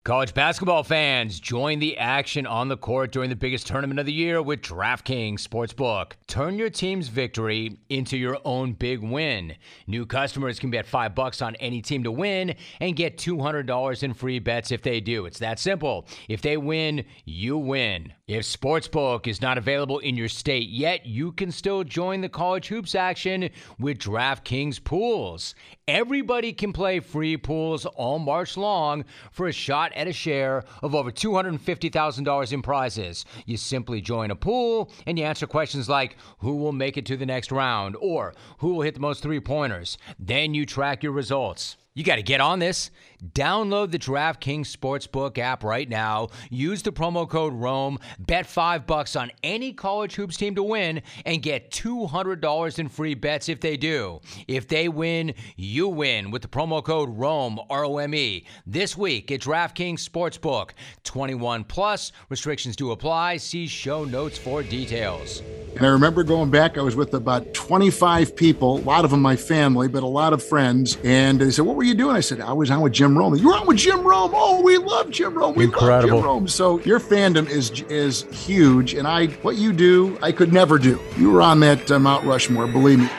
College basketball fans, join the action on the court during the biggest tournament of the year with DraftKings Sportsbook. Turn your team's victory into your own big win. New customers can bet $5 on any team to win and get $200 in free bets if they do. It's that simple. If they win, you win. If Sportsbook is not available in your state yet, you can still join the college hoops action with DraftKings Pools. Everybody can play free pools all March long for a shot at a share of over $250,000 in prizes. You simply join a pool and you answer questions like who will make it to the next round or who will hit the most three-pointers. Then you track your results. You got to get on this. Download the DraftKings Sportsbook app right now. Use the promo code ROME. Bet $5 on any college hoops team to win and get $200 in free bets if they do. If they win, you win with the promo code ROME, R-O-M-E. This week at DraftKings Sportsbook. 21 plus. Restrictions do apply. See show notes for details. And I remember going back, I was with about 25 people, a lot of them my family, but a lot of friends. And they said, what were you doing? I said, I was on with Jim Rome. You were on with Jim Rome? Oh, we love Jim Rome. We love Jim Rome. So your fandom is huge. And what you do, I could never do. You were on that Mount Rushmore, believe me.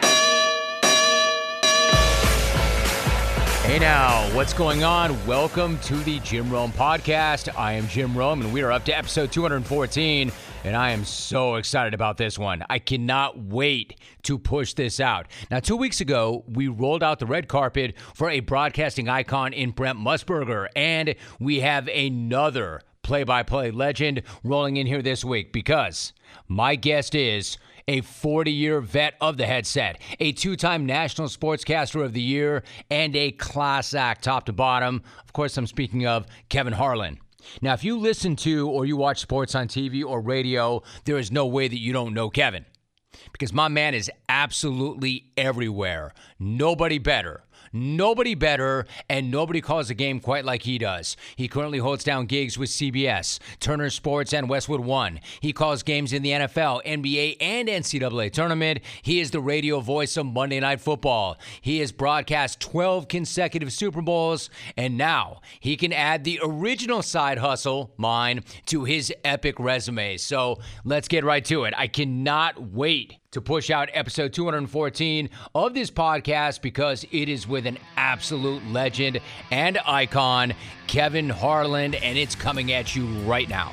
Hey now, what's going on? Welcome to the Jim Rome Podcast. I am Jim Rome, and we are up to episode 214, and I am so excited about this one. I cannot wait to push this out. Now, 2 weeks ago, we rolled out the red carpet for a broadcasting icon in Brent Musburger, and we have another play-by-play legend rolling in here this week because my guest is a 40-year vet of the headset, a two-time National Sportscaster of the Year, and a class act top to bottom. Of course, I'm speaking of Kevin Harlan. Now, if you listen to or you watch sports on TV or radio, there is no way that you don't know Kevin because my man is absolutely everywhere. Nobody better, and nobody calls a game quite like he does. He currently holds down gigs with CBS, Turner Sports, and Westwood One. He calls games in the NFL, NBA, and NCAA tournament. He is the radio voice of Monday Night Football. He has broadcast 12 consecutive Super Bowls, and now he can add the original side hustle, mine, to his epic resume. So let's get right to it. I cannot wait to push out episode 214 of this podcast because it is with an absolute legend and icon, Kevin Harlan, and it's coming at you right now.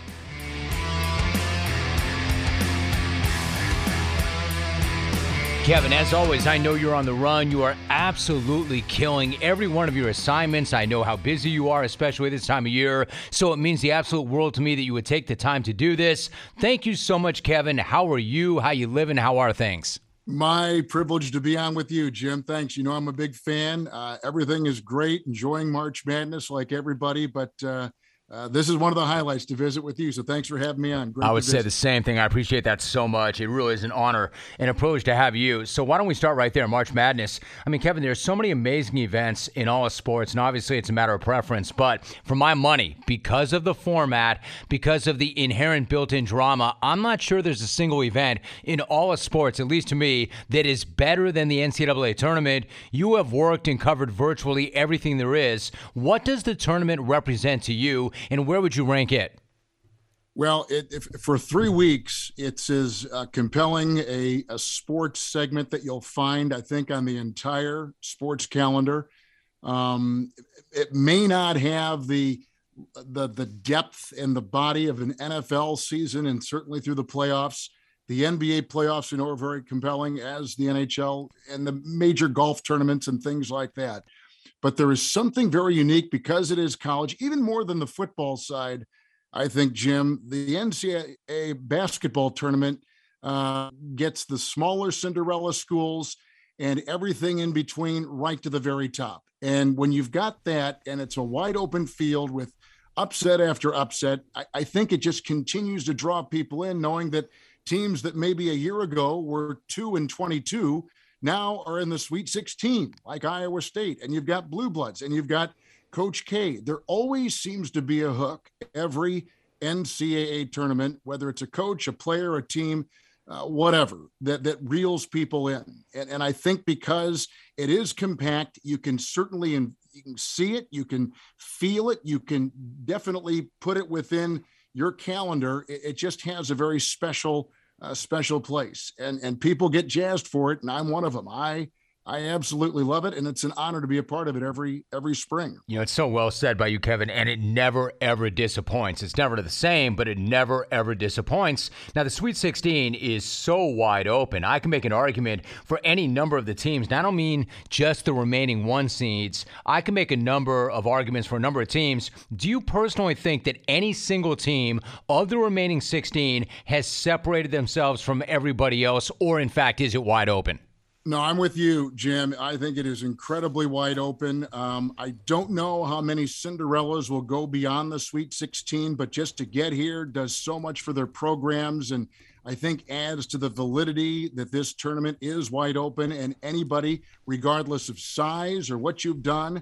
Kevin, as always, I know you're on the run. You are absolutely killing every one of your assignments. I know how busy you are, especially this time of year. So it means the absolute world to me that you would take the time to do this. Thank you so much, Kevin. How are you? How you living? How are things? My privilege to be on with you, Jim. Thanks. You know, I'm a big fan. Everything is great. Enjoying March Madness like everybody, but this is one of the highlights to visit with you. So thanks for having me on. Great. I would say the same thing. I appreciate that so much. It really is an honor and a privilege to have you. So why don't we start right there, March Madness. I mean, Kevin, there's so many amazing events in all of sports, and obviously it's a matter of preference. But for my money, because of the format, because of the inherent built-in drama, I'm not sure there's a single event in all of sports, at least to me, that is better than the NCAA tournament. You have worked and covered virtually everything there is. What does the tournament represent to you? And where would you rank it? Well, for 3 weeks, it's as compelling a sports segment that you'll find, I think, on the entire sports calendar. It may not have the depth and the body of an NFL season, and certainly through the playoffs. The NBA playoffs, are very compelling, as the NHL and the major golf tournaments and things like that. But there is something very unique because it is college, even more than the football side. I think, Jim, the NCAA basketball tournament gets the smaller Cinderella schools and everything in between right to the very top. And when you've got that, and it's a wide open field with upset after upset, I think it just continues to draw people in, knowing that teams that maybe a year ago were 2-22 now are in the Sweet 16, like Iowa State, and you've got Blue Bloods, and you've got Coach K. There always seems to be a hook every NCAA tournament, whether it's a coach, a player, a team. whatever that reels people in. And I think because it is compact, you can certainly, you can see it, you can feel it, you can definitely put it within your calendar. It just has a very special place, and people get jazzed for it. And I'm one of them. I absolutely love it, and it's an honor to be a part of it every spring. You know, it's so well said by you, Kevin, and it never, ever disappoints. It's never the same, but it never, ever disappoints. Now, the Sweet 16 is so wide open. I can make an argument for any number of the teams. Now, I don't mean just the remaining 1 seeds. I can make a number of arguments for a number of teams. Do you personally think that any single team of the remaining 16 has separated themselves from everybody else, or in fact, is it wide open? No, I'm with you, Jim. I think it is incredibly wide open. I don't know how many Cinderellas will go beyond the Sweet 16, but just to get here does so much for their programs, and I think adds to the validity that this tournament is wide open, and anybody, regardless of size or what you've done,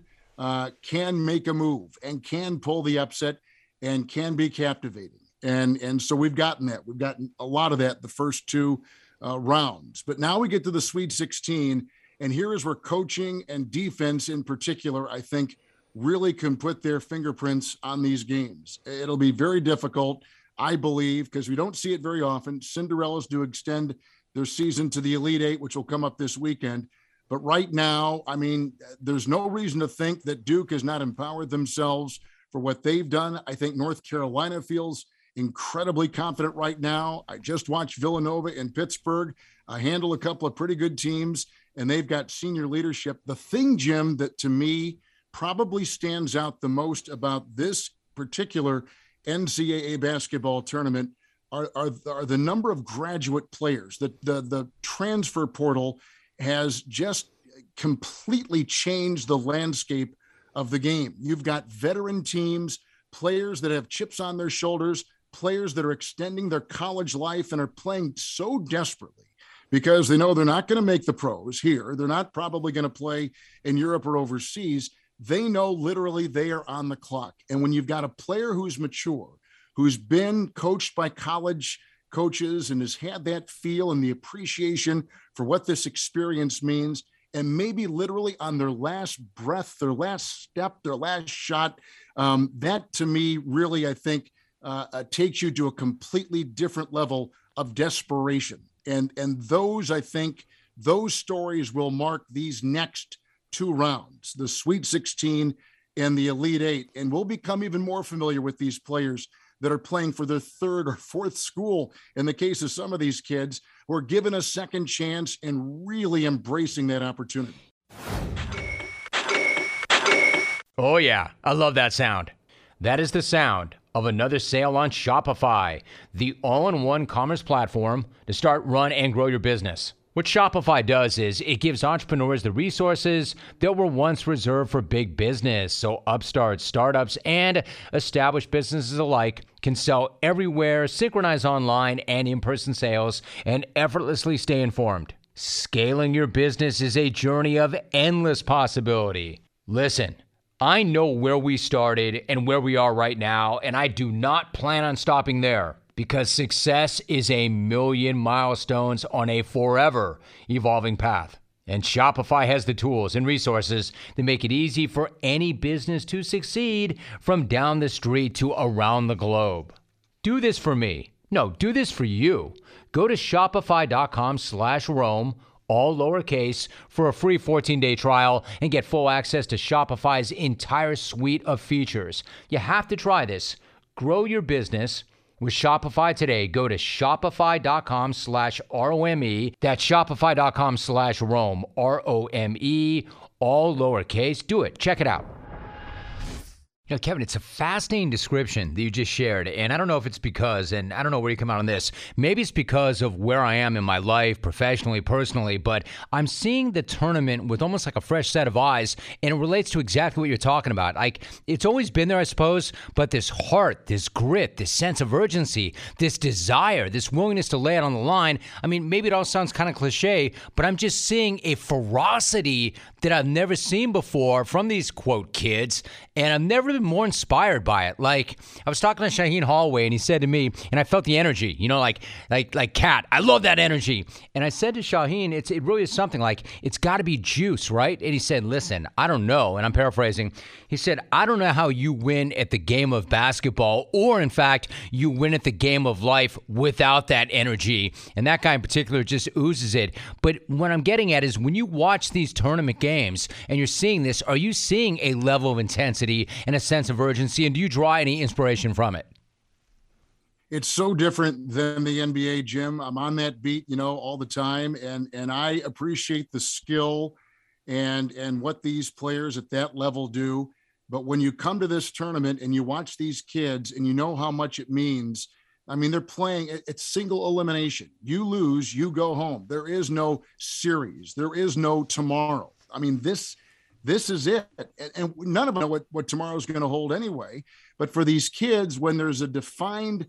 can make a move and can pull the upset and can be captivating. And so we've gotten that. We've gotten a lot of that the first 2 rounds. But now we get to the Sweet 16, and here is where coaching and defense in particular, I think, really can put their fingerprints on these games. It'll be very difficult, I believe, because we don't see it very often. Cinderellas do extend their season to the Elite Eight, which will come up this weekend. But right now, I mean, there's no reason to think that Duke has not empowered themselves for what they've done. I think North Carolina feels incredibly confident right now. I just watched Villanova in Pittsburgh handle a couple of pretty good teams, and they've got senior leadership. The thing, Jim, that to me probably stands out the most about this particular NCAA basketball tournament are the number of graduate players. The transfer portal has just completely changed the landscape of the game. You've got veteran teams, players that have chips on their shoulders, players that are extending their college life and are playing so desperately because they know they're not going to make the pros here. They're not probably going to play in Europe or overseas. They know literally they are on the clock. And when you've got a player who's mature, who's been coached by college coaches and has had that feel and the appreciation for what this experience means, and maybe literally on their last breath, their last step, their last shot, that to me really, I think, takes you to a completely different level of desperation. And those, I think, those stories will mark these next 2 rounds, the Sweet 16 and the Elite Eight. And we'll become even more familiar with these players that are playing for their 3rd or 4th school. In the case of some of these kids, who are given a second chance and really embracing that opportunity. Oh yeah, I love that sound. That is the sound of another sale on Shopify, the all-in-one commerce platform to start, run, and grow your business. What Shopify does is it gives entrepreneurs the resources that were once reserved for big business, so upstarts, startups, and established businesses alike can sell everywhere, synchronize online and in-person sales, and effortlessly stay informed. Scaling your business is a journey of endless possibility. Listen, I know where we started and where we are right now, and I do not plan on stopping there because success is a million milestones on a forever evolving path. And Shopify has the tools and resources that make it easy for any business to succeed from down the street to around the globe. Do this for me. No, do this for you. Go to shopify.com/Rome, all lowercase, for a free 14-day trial and get full access to Shopify's entire suite of features. You have to try this. Grow your business with Shopify today. Go to shopify.com/ROME. That's shopify.com/Rome, ROME, all lowercase. Do it. Check it out. You know, Kevin, it's a fascinating description that you just shared, and I don't know if it's because, and I don't know where you come out on this, maybe it's because of where I am in my life, professionally, personally, but I'm seeing the tournament with almost like a fresh set of eyes, and it relates to exactly what you're talking about. Like, it's always been there, I suppose, but this heart, this grit, this sense of urgency, this desire, this willingness to lay it on the line, I mean, maybe it all sounds kind of cliche, but I'm just seeing a ferocity that I've never seen before from these, quote, kids, and I've never been more inspired by it. Like, I was talking to Shaheen Holloway, and he said to me, and I felt the energy, like Cat, I love that energy. And I said to Shaheen, it really is something like, it's got to be juice, right? And he said, listen, I don't know. And I'm paraphrasing. He said, I don't know how you win at the game of basketball, or in fact, you win at the game of life without that energy. And that guy in particular just oozes it. But what I'm getting at is, when you watch these tournament games and you're seeing this, are you seeing a level of intensity and a sense of urgency? And do you draw any inspiration from it? It's so different than the NBA, Jim. I'm on that beat, all the time. And I appreciate the skill and what these players at that level do. But when you come to this tournament and you watch these kids and you know how much it means, I mean, they're playing, it's single elimination. You lose, you go home. There is no series. There is no tomorrow. I mean, this is it. And none of us know what tomorrow is going to hold anyway. But for these kids, when there's a defined,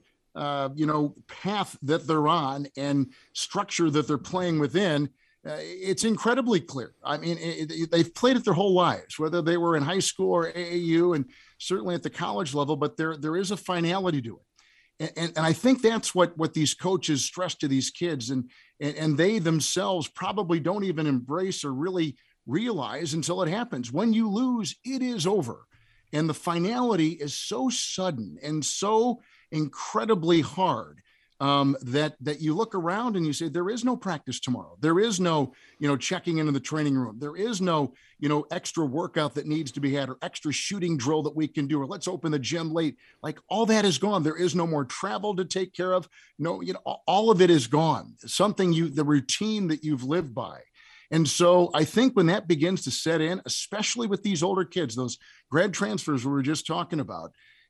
path that they're on and structure that they're playing within, it's incredibly clear. I mean, they've played it their whole lives, whether they were in high school or AAU, and certainly at the college level, but there is a finality to it. And I think that's what these coaches stress to these kids, and they themselves probably don't even embrace or really realize until it happens. When you lose, it is over. And the finality is so sudden and so incredibly hard that you look around and you say, there is no practice tomorrow. There is no, checking into the training room. There is no, extra workout that needs to be had, or extra shooting drill that we can do, or let's open the gym late. Like, all that is gone. There is no more travel to take care of. No, all of it is gone. The routine that you've lived by. And so I think when that begins to set in, especially with these older kids, those grad transfers we were just talking about,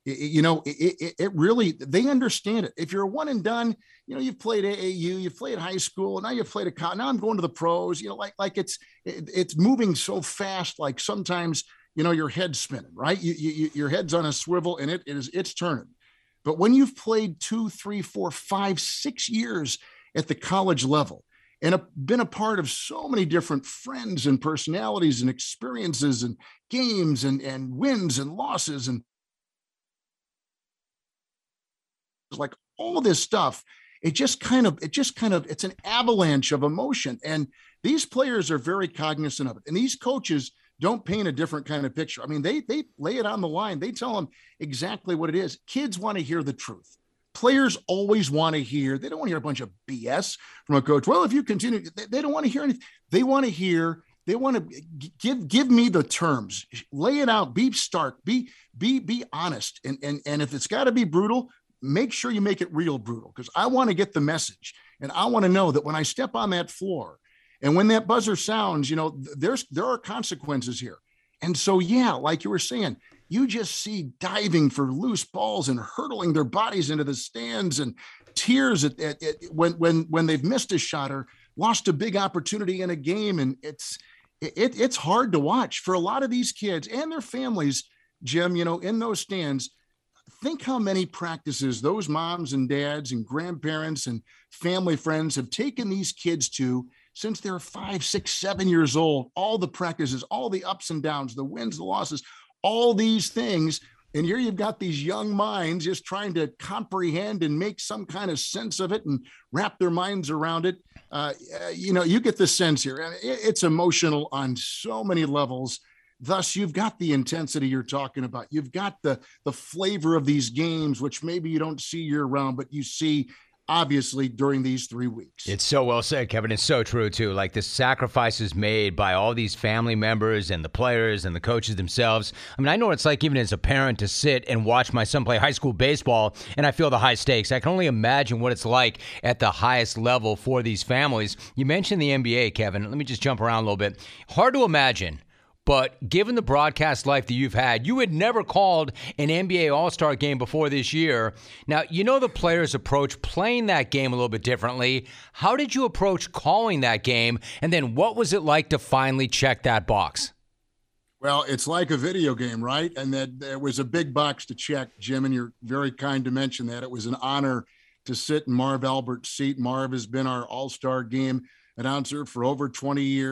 it really, they understand it. If you're a one and done, you've played AAU, you've played high school, now you've played now I'm going to the pros, like it's moving so fast. Like, sometimes, your head's spinning, right? Your head's on a swivel and it's turning. But when you've played 2, 3, 4, 5, 6 years at the college level, and been a part of so many different friends and personalities and experiences and games and wins and losses, and like all this stuff, it's an avalanche of emotion. And these players are very cognizant of it. And these coaches don't paint a different kind of picture. I mean, they lay it on the line. They tell them exactly what it is. Kids want to hear the truth. Players always want to hear, they don't want to hear a bunch of BS from a coach. Well, if you continue, they don't want to hear anything. They want to give me the terms, lay it out, be stark, be honest. And if it's got to be brutal, make sure you make it real brutal, because I want to get the message. And I want to know that when I step on that floor and when that buzzer sounds, there are consequences here. And so, yeah, like you were saying, you just see diving for loose balls and hurtling their bodies into the stands, and tears when they've missed a shot or lost a big opportunity in a game. And it's hard to watch for a lot of these kids and their families, Jim, in those stands. Think how many practices those moms and dads and grandparents and family friends have taken these kids to since they're 5, 6, 7 years old. All the practices, all the ups and downs, the wins, the losses, all these things. And here you've got these young minds just trying to comprehend and make some kind of sense of it and wrap their minds around it. You get the sense here. It's emotional on so many levels. Thus, you've got the intensity you're talking about. You've got the flavor of these games, which maybe you don't see year round, but you see obviously during these 3 weeks. It's so well said, Kevin. It's so true, too. Like, the sacrifices made by all these family members and the players and the coaches themselves. I mean, I know what it's like even as a parent to sit and watch my son play high school baseball, and I feel the high stakes. I can only imagine what it's like at the highest level for these families. You mentioned the NBA, Kevin. Let me just jump around a little bit. Hard to imagine. But given the broadcast life that you've had, you had never called an NBA All-Star game before this year. Now, the players approach playing that game a little bit differently. How did you approach calling that game? And then what was it like to finally check that box? Well, it's like a video game, right? And that there was a big box to check, Jim, and you're very kind to mention that. It was an honor to sit in Marv Albert's seat. Marv has been our All-Star game announcer for over 20 years.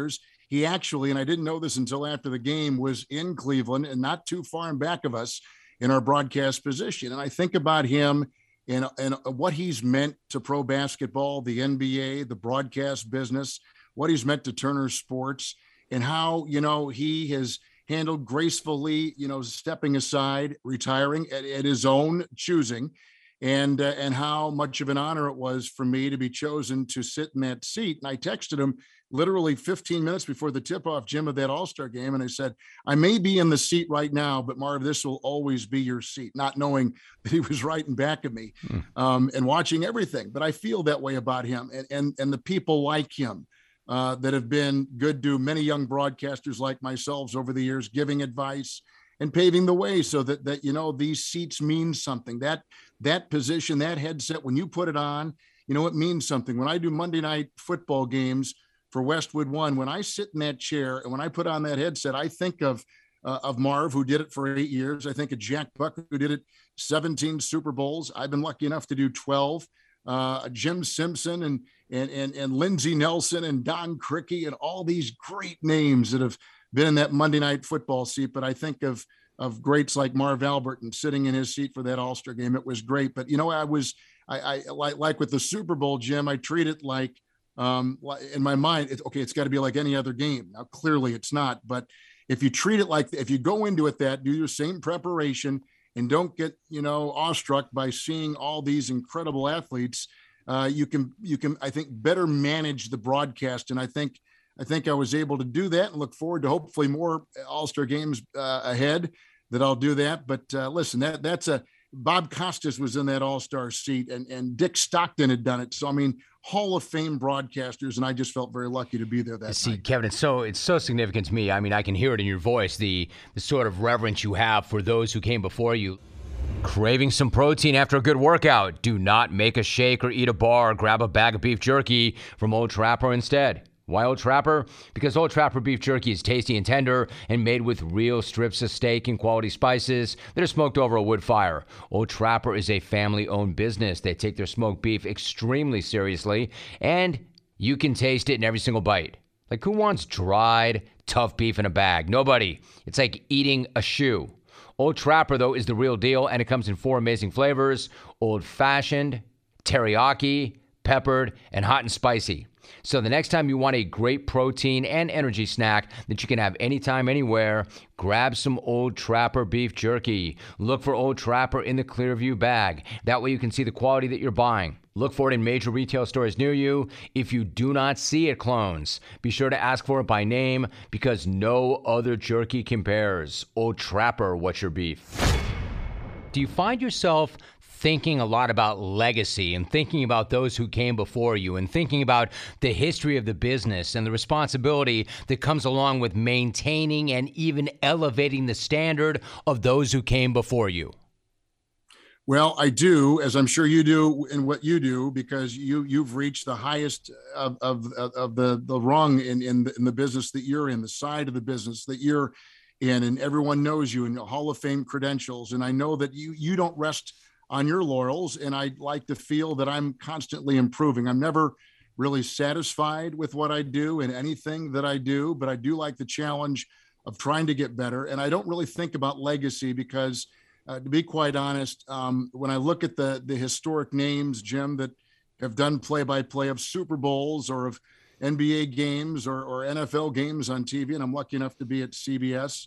he actually, and I didn't know this until after the game, was in Cleveland and not too far in back of us in our broadcast position. And I think about him and what he's meant to pro basketball, the NBA, the broadcast business, what he's meant to Turner Sports, and how, he has handled gracefully, stepping aside, retiring at his own choosing, and how much of an honor it was for me to be chosen to sit in that seat. And I texted him literally 15 minutes before the tip-off, Jim, of that All-Star game, and I said, I may be in the seat right now, but Marv, this will always be your seat, not knowing that he was right in back of me, and watching everything. But I feel that way about him and the people like him. That have been good to many young broadcasters like myself over the years, giving advice and paving the way so that these seats mean something. That position, that headset, when you put it on, it means something. When I do Monday night football games for Westwood One, when I sit in that chair and when I put on that headset, I think of Marv, who did it for 8 years. I think of Jack Buck, who did it 17 Super Bowls. I've been lucky enough to do 12. Jim Simpson and Lindsey Nelson and Don Criqui and all these great names that have been in that Monday night football seat. But I think of greats like Marv Alberton sitting in his seat for that All-Star game. It was great. But, I like with the Super Bowl, Jim, I treat it like in my mind, it's got to be like any other game. Now, clearly it's not. But if you treat it like, if you go into it do your same preparation and don't get, awestruck by seeing all these incredible athletes, you can, I think, better manage the broadcast. And I think I was able to do that and look forward to hopefully more All-Star games ahead that I'll do that. But listen, that's Bob Costas was in that All-Star seat and Dick Stockton had done it. So, I mean, Hall of Fame broadcasters, and I just felt very lucky to be there that night. Kevin, it's so significant to me. I mean, I can hear it in your voice, the sort of reverence you have for those who came before you. Craving some protein after a good workout? Do not make a shake or eat a bar or grab a bag of beef jerky from Old Trapper instead. Why Old Trapper? Because Old Trapper beef jerky is tasty and tender and made with real strips of steak and quality spices that are smoked over a wood fire. Old Trapper is a family-owned business. They take their smoked beef extremely seriously, and you can taste it in every single bite. Like, who wants dried, tough beef in a bag? Nobody. It's like eating a shoe. Old Trapper, though, is the real deal, and it comes in 4 amazing flavors: old-fashioned, teriyaki, peppered, and hot and spicy. So the next time you want a great protein and energy snack that you can have anytime, anywhere, grab some Old Trapper beef jerky. Look for Old Trapper in the Clearview bag. That way you can see the quality that you're buying. Look for it in major retail stores near you. If you do not see it, clones, be sure to ask for it by name, because no other jerky compares. Old Trapper, what's your beef? Do you find yourself thinking a lot about legacy and thinking about those who came before you and thinking about the history of the business and the responsibility that comes along with maintaining and even elevating the standard of those who came before you? Well, I do, as I'm sure you do in what you do, because you've reached the highest of the rung in the business that you're in, the side of the business that you're in, and everyone knows you and Hall of Fame credentials. And I know that you don't rest on your laurels, and I like to feel that I'm constantly improving. I'm never really satisfied with what I do in anything that I do, but I do like the challenge of trying to get better. And I don't really think about legacy because, to be quite honest, when I look at the historic names, Jim, that have done play-by-play of Super Bowls or of NBA games or NFL games on TV, and I'm lucky enough to be at CBS,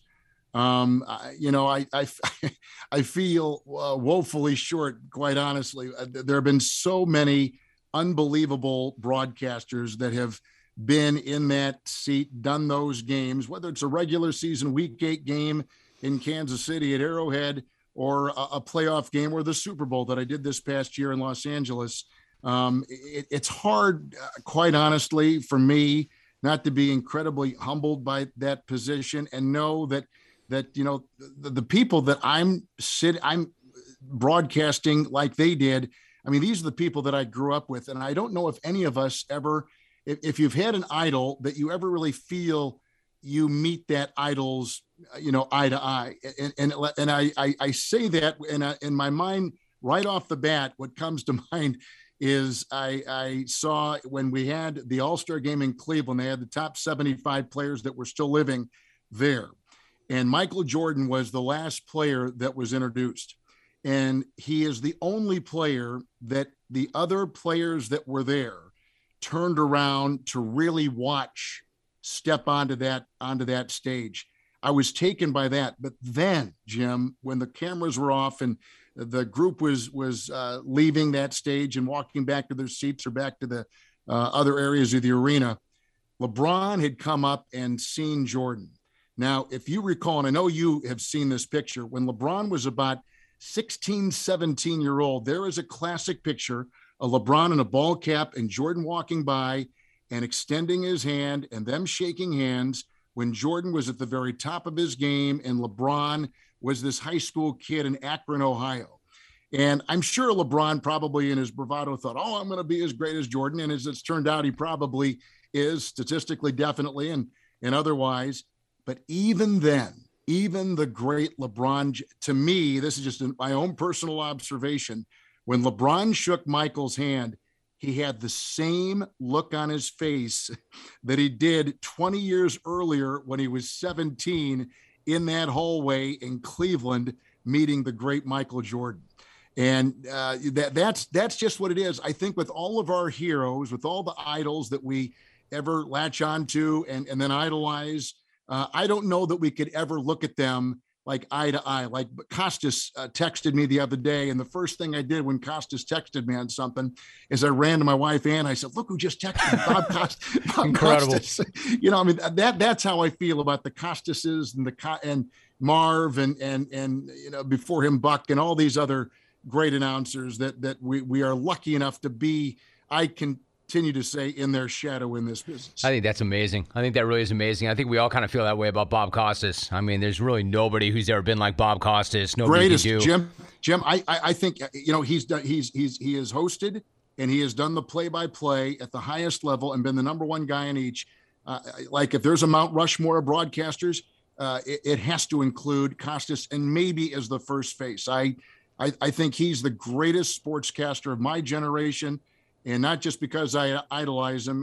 I feel woefully short, quite honestly. There have been so many unbelievable broadcasters that have been in that seat, done those games, whether it's a regular season Week 8 game in Kansas City at Arrowhead or a playoff game or the Super Bowl that I did this past year in Los Angeles. It's hard, quite honestly, for me not to be incredibly humbled by that position and know that the people that I'm broadcasting like they did. I mean, these are the people that I grew up with. And I don't know if any of us ever, if you've had an idol, that you ever really feel you meet that idol's, eye to eye. And I say that in my mind right off the bat. What comes to mind is I saw when we had the All-Star game in Cleveland, they had the top 75 players that were still living there. And Michael Jordan was the last player that was introduced. And he is the only player that the other players that were there turned around to really watch step onto that stage. I was taken by that. But then, Jim, when the cameras were off and the group was leaving that stage and walking back to their seats or back to the other areas of the arena, LeBron had come up and seen Jordan. Now, if you recall, and I know you have seen this picture, when LeBron was about 16, 17-year-old, there is a classic picture of LeBron in a ball cap and Jordan walking by and extending his hand and them shaking hands when Jordan was at the very top of his game and LeBron was this high school kid in Akron, Ohio. And I'm sure LeBron probably in his bravado thought, oh, I'm going to be as great as Jordan. And as it's turned out, he probably is, statistically, definitely, and otherwise. But even then, even the great LeBron, to me, this is just my own personal observation, when LeBron shook Michael's hand, he had the same look on his face that he did 20 years earlier when he was 17 in that hallway in Cleveland, meeting the great Michael Jordan. And that's just what it is. I think with all of our heroes, with all the idols that we ever latch onto and then idolize, I don't know that we could ever look at them like eye to eye. Like Costas texted me the other day, and the first thing I did when Costas texted me on something is I ran to my wife Ann. I said, "Look who just texted me, Bob Costas." Incredible. Costas. You know, I mean that's how I feel about the Costases and Marv and you know, before him Buck and all these other great announcers that we are lucky enough to be. I continue to say in their shadow in this business. I think that's amazing. I think that really is amazing. I think we all kind of feel that way about Bob Costas. I mean, there's really nobody who's ever been like Bob Costas. Nobody Greatest, can do. Jim. I think, you know, he has hosted and he has done the play-by-play at the highest level and been the number one guy in each. Like if there's a Mount Rushmore of broadcasters, it has to include Costas, and maybe as the first face. I think he's the greatest sportscaster of my generation. And not just because I idolize him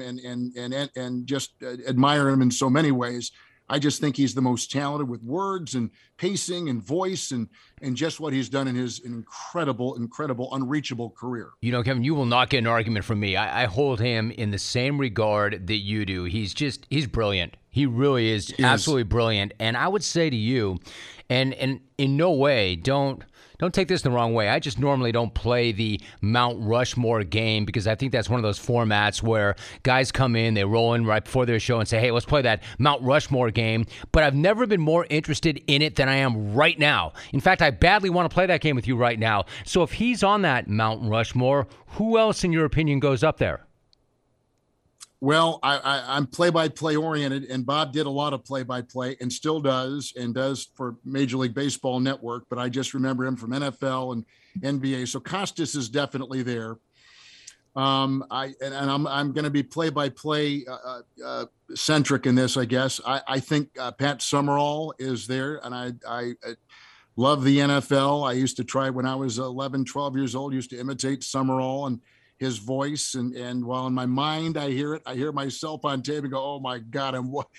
and just admire him in so many ways. I just think he's the most talented with words and pacing and voice and just what he's done in his incredible, unreachable career. You know, Kevin, you will not get an argument from me. I hold him in the same regard that you do. He's brilliant. He really is absolutely brilliant. And I would say to you, and in no way, don't take this the wrong way. I just normally don't play the Mount Rushmore game because I think that's one of those formats where guys come in, they roll in right before their show and say, hey, let's play that Mount Rushmore game. But I've never been more interested in it than I am right now. In fact, I badly want to play that game with you right now. So if he's on that Mount Rushmore, who else, in your opinion, goes up there? Well, I'm play-by-play oriented, and Bob did a lot of play-by-play and still does for Major League Baseball Network, but I just remember him from NFL and NBA. So Costas is definitely there. I'm going to be play-by-play centric in this, I guess. I think Pat Summerall is there, and I love the NFL. I used to try when I was 11, 12 years old, used to imitate Summerall and his voice, and while in my mind I hear myself on tape and go, oh my God,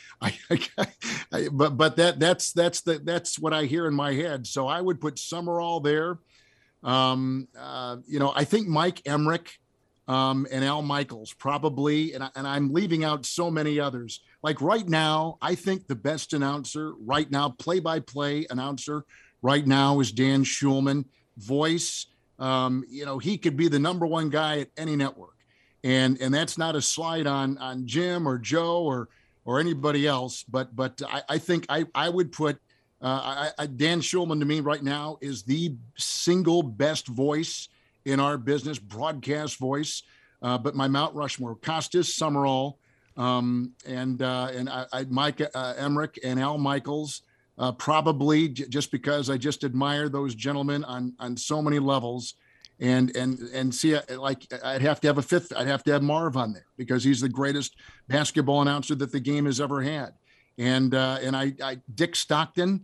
but that's what I hear in my head. So I would put Summerall there. You know, I think Mike Emmerich and Al Michaels probably, and I'm leaving out so many others. Like right now, I think the best announcer right now, play-by-play announcer right now, is Dan Shulman. Voice. You know, he could be the number one guy at any network. And that's not a slide on Jim or Joe or anybody else. But I think I would put Dan Shulman, to me right now, is the single best voice in our business, broadcast voice. But my Mount Rushmore, Costas, Summerall, and Mike Emmerich and Al Michaels. Probably just because I just admire those gentlemen on so many levels, and see, like I'd have to have a fifth. I'd have to have Marv on there because he's the greatest basketball announcer that the game has ever had. And I Dick Stockton.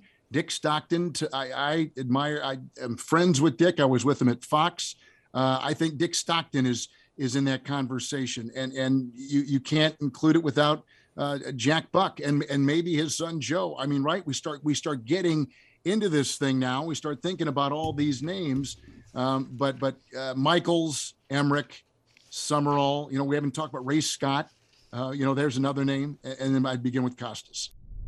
I admire. I am friends with Dick. I was with him at Fox. I think Dick Stockton is in that conversation, and you can't include it without Jack Buck and maybe his son Joe. I mean, right? We start getting into this thing now. We start thinking about all these names, but Michaels, Emmerich, Summerall. We haven't talked about Ray Scott. There's another name, and then I'd begin with Costas.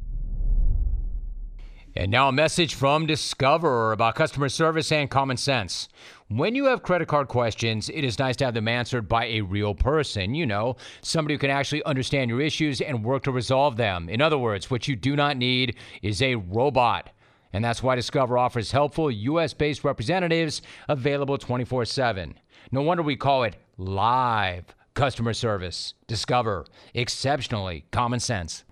And now a message from Discover about customer service and common sense. When you have credit card questions, it is nice to have them answered by a real person. Somebody who can actually understand your issues and work to resolve them. In other words, what you do not need is a robot. And that's why Discover offers helpful U.S.-based representatives available 24/7. No wonder we call it live customer service. Discover. Exceptionally common sense.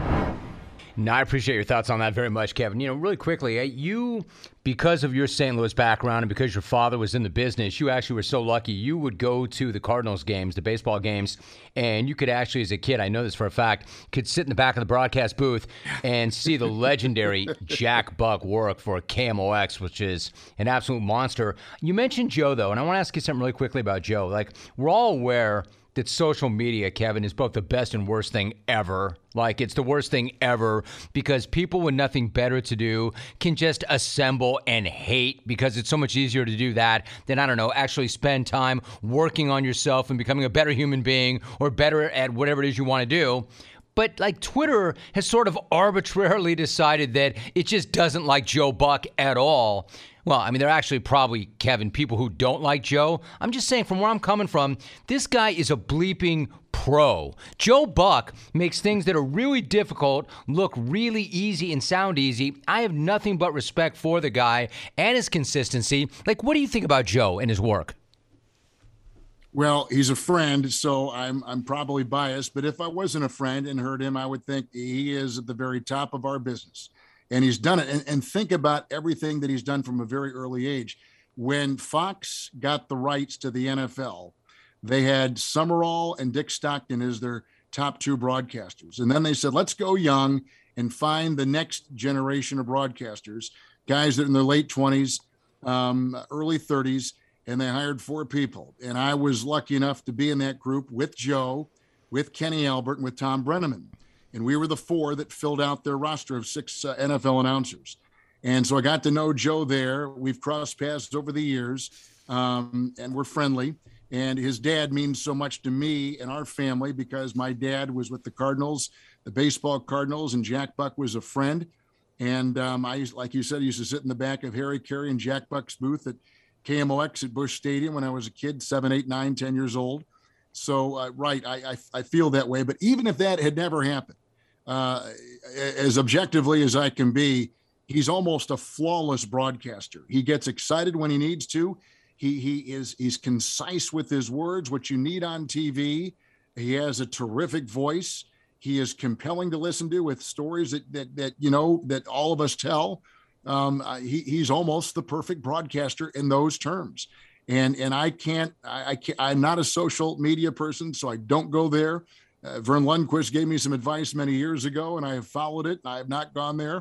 No, I appreciate your thoughts on that very much, Kevin. Really quickly, you, because of your St. Louis background and because your father was in the business, you actually were so lucky. You would go to the Cardinals games, the baseball games, and you could actually, as a kid, I know this for a fact, could sit in the back of the broadcast booth and see the legendary Jack Buck work for KMOX, which is an absolute monster. You mentioned Joe, though, and I want to ask you something really quickly about Joe. We're all aware that social media, Kevin, is both the best and worst thing ever. It's the worst thing ever because people with nothing better to do can just assemble and hate because it's so much easier to do that than, actually spend time working on yourself and becoming a better human being or better at whatever it is you want to do. But Twitter has sort of arbitrarily decided that it just doesn't like Joe Buck at all. Well, there are actually probably, Kevin, people who don't like Joe. I'm just saying, from where I'm coming from, this guy is a bleeping pro. Joe Buck makes things that are really difficult look really easy and sound easy. I have nothing but respect for the guy and his consistency. What do you think about Joe and his work? Well, he's a friend, so I'm probably biased. But if I wasn't a friend and heard him, I would think he is at the very top of our business. And he's done it. And think about everything that he's done from a very early age. When Fox got the rights to the NFL, they had Summerall and Dick Stockton as their top two broadcasters. And then they said, let's go young and find the next generation of broadcasters, guys that are in their late 20s, early 30s. And they hired 4 people. And I was lucky enough to be in that group with Joe, with Kenny Albert, and with Tom Brenneman. And we were the 4 that filled out their roster of 6 NFL announcers. And so I got to know Joe there. We've crossed paths over the years, and we're friendly. And his dad means so much to me and our family because my dad was with the Cardinals, the baseball Cardinals, and Jack Buck was a friend. And I, like you said, used to sit in the back of Harry Carey and Jack Buck's booth at KMOX at Busch Stadium when I was a kid, 7, 8, 9, 10 years old. So, right, I feel that way. But even if that had never happened, as objectively as I can be, he's almost a flawless broadcaster. He gets excited when he needs to. He's concise with his words, what you need on TV. He has a terrific voice. He is compelling to listen to with stories that all of us tell. He's almost the perfect broadcaster in those terms. And I'm not a social media person, so I don't go there. Vern Lundquist gave me some advice many years ago, and I have followed it. I have not gone there.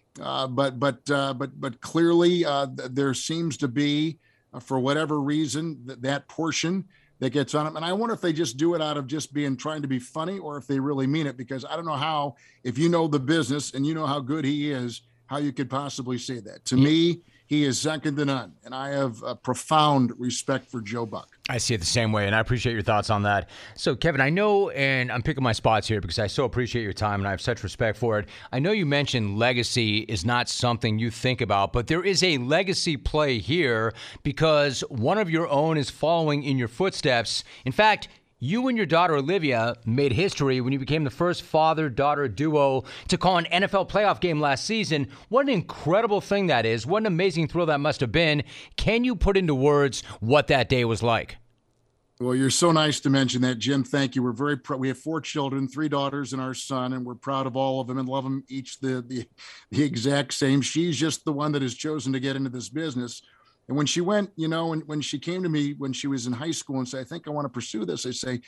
But clearly there seems to be, for whatever reason, that portion that gets on them. And I wonder if they just do it out of just trying to be funny, or if they really mean it, because I don't know how, if you know the business and you know how good he is, how you could possibly say that. To me, he is second to none, and I have a profound respect for Joe Buck. I see it the same way, and I appreciate your thoughts on that. So, Kevin, I know, and I'm picking my spots here because I so appreciate your time, and I have such respect for it. I know you mentioned legacy is not something you think about, but there is a legacy play here because one of your own is following in your footsteps. In fact, you and your daughter, Olivia, made history when you became the first father-daughter duo to call an NFL playoff game last season. What an incredible thing that is. What an amazing thrill that must have been. Can you put into words what that day was like? Well, you're so nice to mention that, Jim. Thank you. We're very proud. We have 4 children, 3 daughters and our son, and we're proud of all of them and love them each the exact same. She's just the one that has chosen to get into this business. And when she went, when she came to me when she was in high school and said, I think I want to pursue this, I say,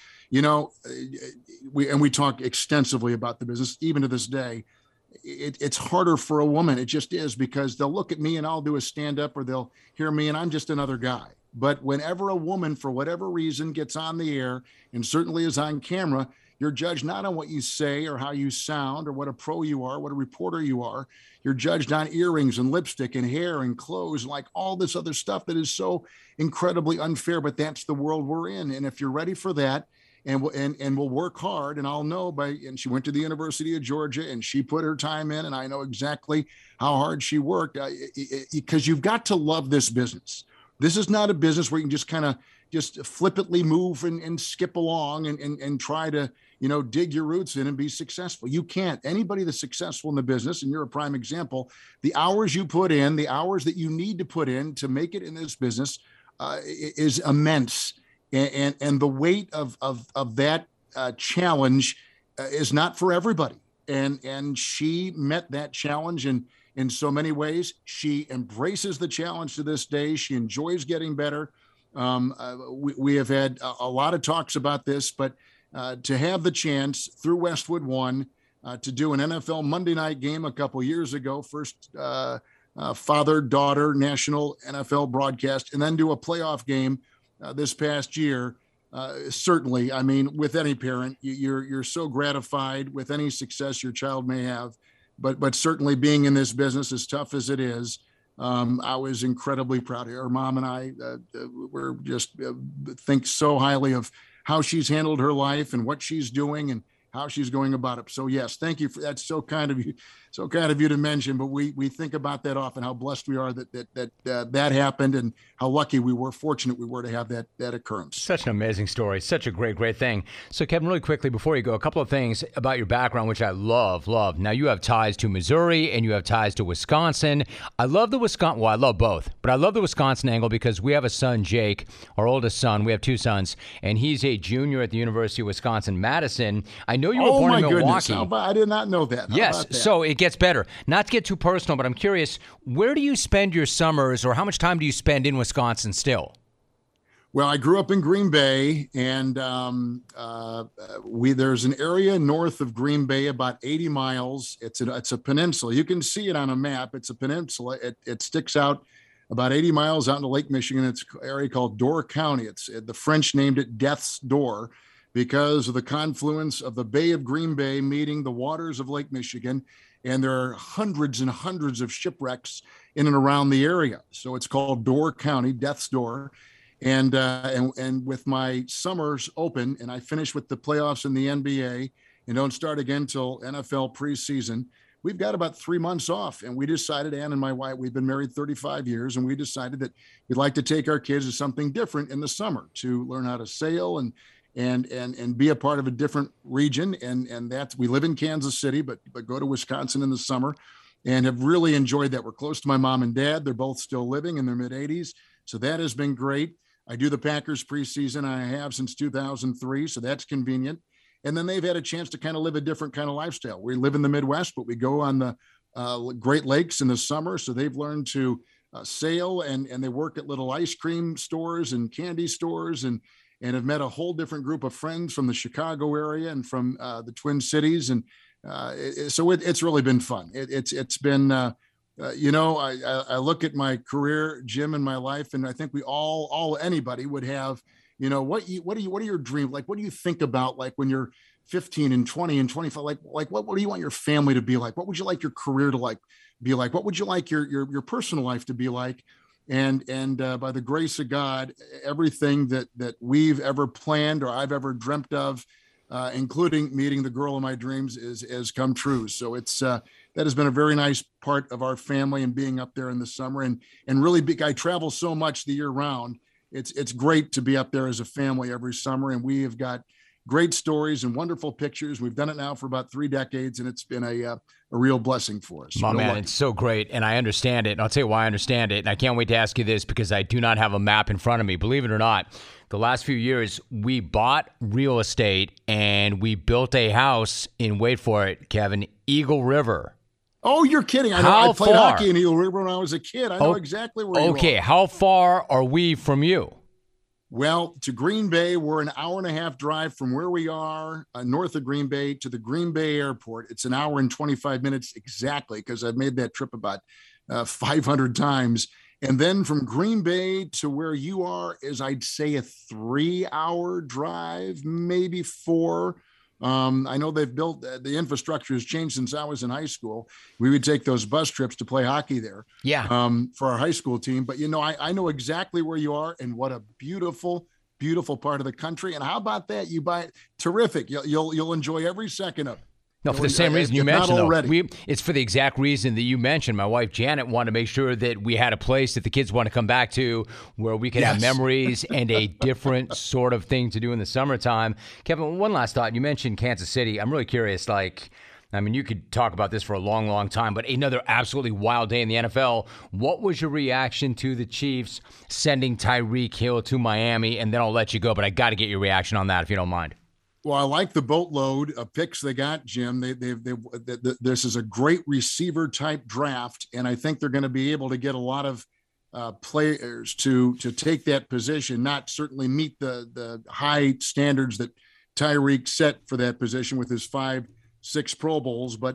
we talk extensively about the business, even to this day. It's harder for a woman. It just is, because they'll look at me and I'll do a stand up, or they'll hear me and I'm just another guy. But whenever a woman, for whatever reason, gets on the air and certainly is on camera, you're judged not on what you say or how you sound or what a pro you are, what a reporter you are. You're judged on earrings and lipstick and hair and clothes, like all this other stuff that is so incredibly unfair. But that's the world we're in. And if you're ready for that, and we'll work hard, and I'll know and she went to the University of Georgia and she put her time in, and I know exactly how hard she worked, because you've got to love this business. This is not a business where you can just kind of just flippantly move and skip along and try to, dig your roots in and be successful. You can't. Anybody that's successful in the business, and you're a prime example, the hours you put in, the hours that you need to put in to make it in this business is immense. And the weight of that challenge is not for everybody. And she met that challenge in so many ways. She embraces the challenge to this day. She enjoys getting better. We have had a lot of talks about this, but to have the chance through Westwood One to do an NFL Monday night game a couple years ago, first father-daughter national NFL broadcast, and then do a playoff game this past year, certainly, I mean, with any parent, you're so gratified with any success your child may have, but certainly being in this business, as tough as it is, I was incredibly proud of her. Her mom and I were just think so highly of how she's handled her life and what she's doing and how she's going about it. So yes, thank you for that's so kind of you to mention, but we think about that often, how blessed we are that happened and how lucky we were, fortunate we were to have that occurrence. Such an amazing story. Such a great thing. So Kevin, really quickly before you go, a couple of things about your background, which I love. Now you have ties to Missouri and you have ties to Wisconsin. I love the Wisconsin, well, I love both, but I love the Wisconsin angle because we have a son, Jake, our oldest son. We have two sons, and he's a junior at the University of Wisconsin-Madison. I know you were born in Milwaukee. I did not know that. Yes, so it gets better. Not to get too personal, but I'm curious, where do you spend your summers, or how much time do you spend in Wisconsin still? Well, I grew up in Green Bay, and there's an area north of Green Bay, about 80 miles. It's a peninsula. You can see it on a map. It's a peninsula. It sticks out about 80 miles out into Lake Michigan. It's an area called Door County. The French named it Death's Door, because of the confluence of the Bay of Green Bay meeting the waters of Lake Michigan. And there are hundreds and hundreds of shipwrecks in and around the area. So it's called Door County, Death's Door. And with my summers open, and I finish with the playoffs in the NBA and don't start again till NFL preseason, we've got about 3 months off. And we decided, Ann and my wife, we've been married 35 years, and we decided that we'd like to take our kids to something different in the summer to learn how to sail and be a part of a different region. And that's, we live in Kansas City, but go to Wisconsin in the summer and have really enjoyed that. We're close to my mom and dad. They're both still living in their mid 80s. So that has been great. I do the Packers preseason. I have since 2003. So that's convenient. And then they've had a chance to kind of live a different kind of lifestyle. We live in the Midwest, but we go on the Great Lakes in the summer. So they've learned to sail, and they work at little ice cream stores and candy stores, and have met a whole different group of friends from the Chicago area and from the Twin Cities. And so it's really been fun. It's been, I look at my career, Jim, in my life, and I think we anybody would have, what are your dreams? Like, what do you think about, like, when you're 15 and 20 and 25, like what do you want your family to be like? What would you like your career to be like? What would you like your personal life to be like? And by the grace of God, everything that we've ever planned or I've ever dreamt of, including meeting the girl of my dreams, has come true. So it's that has been a very nice part of our family, and being up there in the summer and really I travel so much the year round. It's great to be up there as a family every summer, and we have got great stories and wonderful pictures. We've done it now for about 3 decades, and it's been a real blessing for us. My man, it's so great, and I understand it. And I'll tell you why I understand it, and I can't wait to ask you this because I do not have a map in front of me. Believe it or not, the last few years, we bought real estate, and we built a house in, wait for it, Kevin, Eagle River. Oh, you're kidding. I played hockey in Eagle River when I was a kid. I know exactly where you are. Okay, how far are we from you? Well, to Green Bay, we're an hour and a half drive from where we are, north of Green Bay, to the Green Bay Airport. It's an hour and 25 minutes exactly, because I've made that trip about 500 times. And then from Green Bay to where you are is, I'd say, a 3-hour drive, maybe 4. I know they've built the infrastructure has changed since I was in high school. We would take those bus trips to play hockey there, for our high school team. But I know exactly where you are, and what a beautiful, beautiful part of the country. And how about that? You buy terrific. You'll enjoy every second of it. No, for the same reason you mentioned, though. It's for the exact reason that you mentioned. My wife, Janet, wanted to make sure that we had a place that the kids want to come back to where we could have memories and a different sort of thing to do in the summertime. Kevin, one last thought. You mentioned Kansas City. I'm really curious, you could talk about this for a long, long time, but another absolutely wild day in the NFL. What was your reaction to the Chiefs sending Tyreek Hill to Miami? And then I'll let you go, but I got to get your reaction on that if you don't mind. Well, I like the boatload of picks they got, Jim. This is a great receiver type draft, and I think they're going to be able to get a lot of players to take that position. Not certainly meet the high standards that Tyreek set for that position with his 5-6 Pro Bowls, but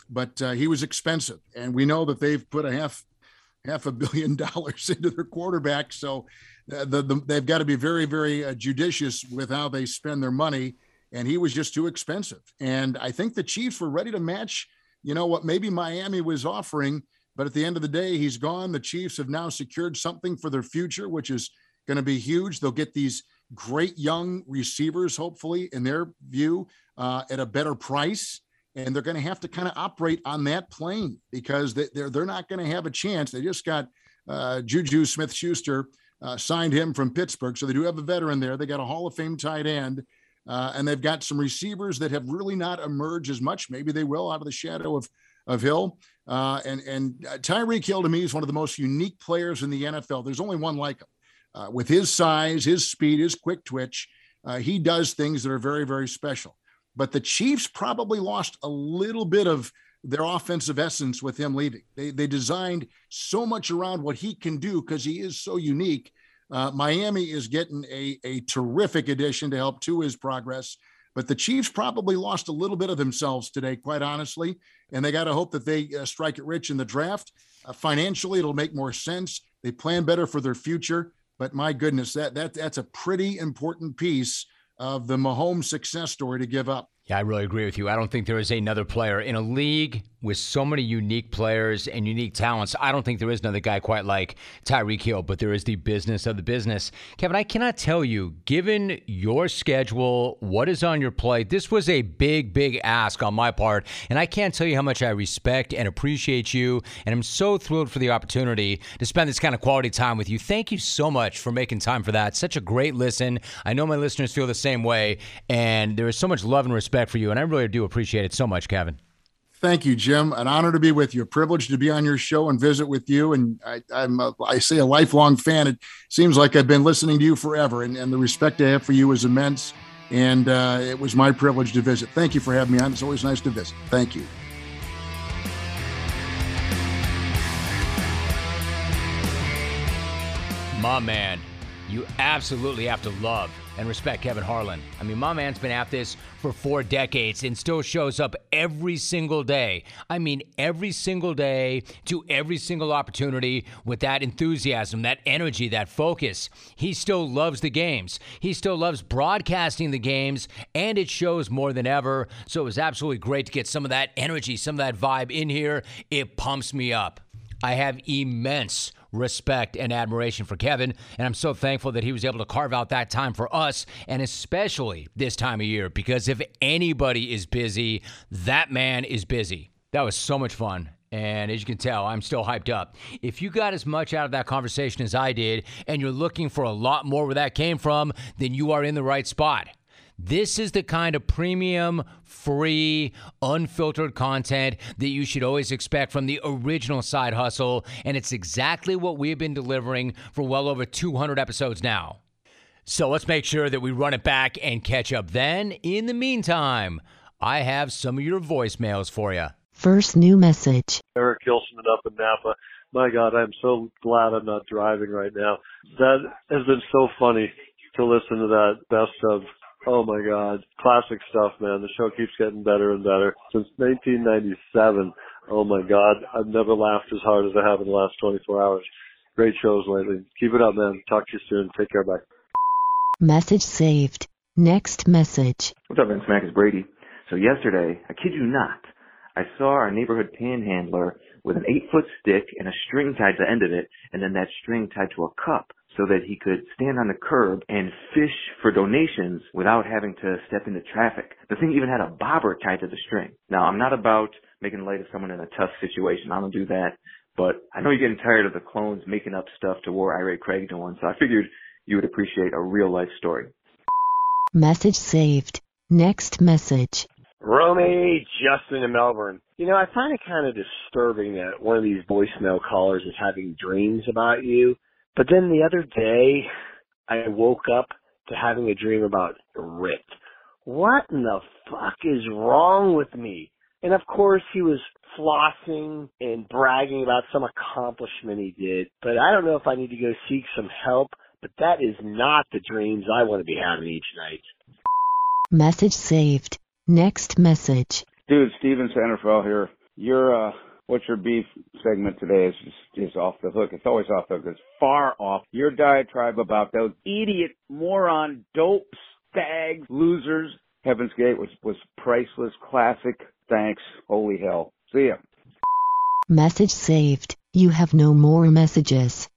he was expensive, and we know that they've put half $500 million into their quarterback, so they've got to be very, very judicious with how they spend their money. And he was just too expensive. And I think the Chiefs were ready to match, what maybe Miami was offering. But at the end of the day, he's gone. The Chiefs have now secured something for their future, which is going to be huge. They'll get these great young receivers, hopefully, in their view, at a better price. And they're going to have to kind of operate on that plane because they're not going to have a chance. They just got Juju Smith-Schuster, signed him from Pittsburgh. So they do have a veteran there. They got a Hall of Fame tight end. And they've got some receivers that have really not emerged as much. Maybe they will out of the shadow of Hill. And Tyreek Hill, to me, is one of the most unique players in the NFL. There's only one like him. With his size, his speed, his quick twitch, he does things that are very, very special. But the Chiefs probably lost a little bit of their offensive essence with him leaving. They designed so much around what he can do because he is so unique. Miami is getting a terrific addition to help to his progress, but the Chiefs probably lost a little bit of themselves today, quite honestly, and they got to hope that they strike it rich in the draft. Financially, it'll make more sense. They plan better for their future, but my goodness, that's a pretty important piece of the Mahomes success story to give up. Yeah, I really agree with you. I don't think there is another player in a league with so many unique players and unique talents. I don't think there is another guy quite like Tyreek Hill, but there is the business of the business. Kevin, I cannot tell you, given your schedule, what is on your plate, this was a big, big ask on my part, and I can't tell you how much I respect and appreciate you, and I'm so thrilled for the opportunity to spend this kind of quality time with you. Thank you so much for making time for that. Such a great listen. I know my listeners feel the same way, and there is so much love and respect for you, and I really do appreciate it so much, Kevin. Thank you, Jim. An honor to be with you. A privilege to be on your show and visit with you. And I say a lifelong fan. It seems like I've been listening to you forever, and the respect I have for you is immense. And it was my privilege to visit. Thank you for having me on. It's always nice to visit. Thank you. My man, you absolutely have to love and respect Kevin Harlan. I mean, my man's been at this for 4 decades and still shows up every single day. I mean, every single day to every single opportunity with that enthusiasm, that energy, that focus. He still loves the games. He still loves broadcasting the games, and it shows more than ever. So it was absolutely great to get some of that energy, some of that vibe in here. It pumps me up. I have immense respect and admiration for Kevin, and I'm so thankful that he was able to carve out that time for us, and especially this time of year, because if anybody is busy, that man is busy. That was so much fun, and as you can tell, I'm still hyped up. If you got as much out of that conversation as I did, and you're looking for a lot more where that came from, then you are in the right spot. This is the kind of premium, free, unfiltered content that you should always expect from the original Side Hustle, and it's exactly what we've been delivering for well over 200 episodes now. So let's make sure that we run it back and catch up then. In the meantime, I have some of your voicemails for you. First new message. Eric Gilson up in Napa. My God, I'm so glad I'm not driving right now. That has been so funny to listen to that best of. Oh, my God. Classic stuff, man. The show keeps getting better and better. Since 1997, oh, my God, I've never laughed as hard as I have in the last 24 hours. Great shows lately. Keep it up, man. Talk to you soon. Take care. Bye. Message saved. Next message. What's up, Vince Mac? It's Brady. So yesterday, I kid you not, I saw our neighborhood panhandler with an 8-foot stick and a string tied to the end of it, and then that string tied to a cup so that he could stand on the curb and fish for donations without having to step into traffic. The thing even had a bobber tied to the string. Now, I'm not about making light of someone in a tough situation. I don't do that. But I know you're getting tired of the clones making up stuff to war Irate Craig doing, so I figured you would appreciate a real-life story. Message saved. Next message. Romy, Justin in Melbourne. You know, I find it kind of disturbing that one of these voicemail callers is having dreams about you. But then the other day, I woke up to having a dream about Rick. What in the fuck is wrong with me? And of course, he was flossing and bragging about some accomplishment he did. But I don't know if I need to go seek some help. But that is not the dreams I want to be having each night. Message saved. Next message. Dude, Steven Sanderfell here. Your What's Your Beef segment today is off the hook. It's always off the hook. It's far off. Your diatribe about those idiot, moron, dope, stags, losers. Heaven's Gate was priceless, classic. Thanks. Holy hell. See ya. Message saved. You have no more messages.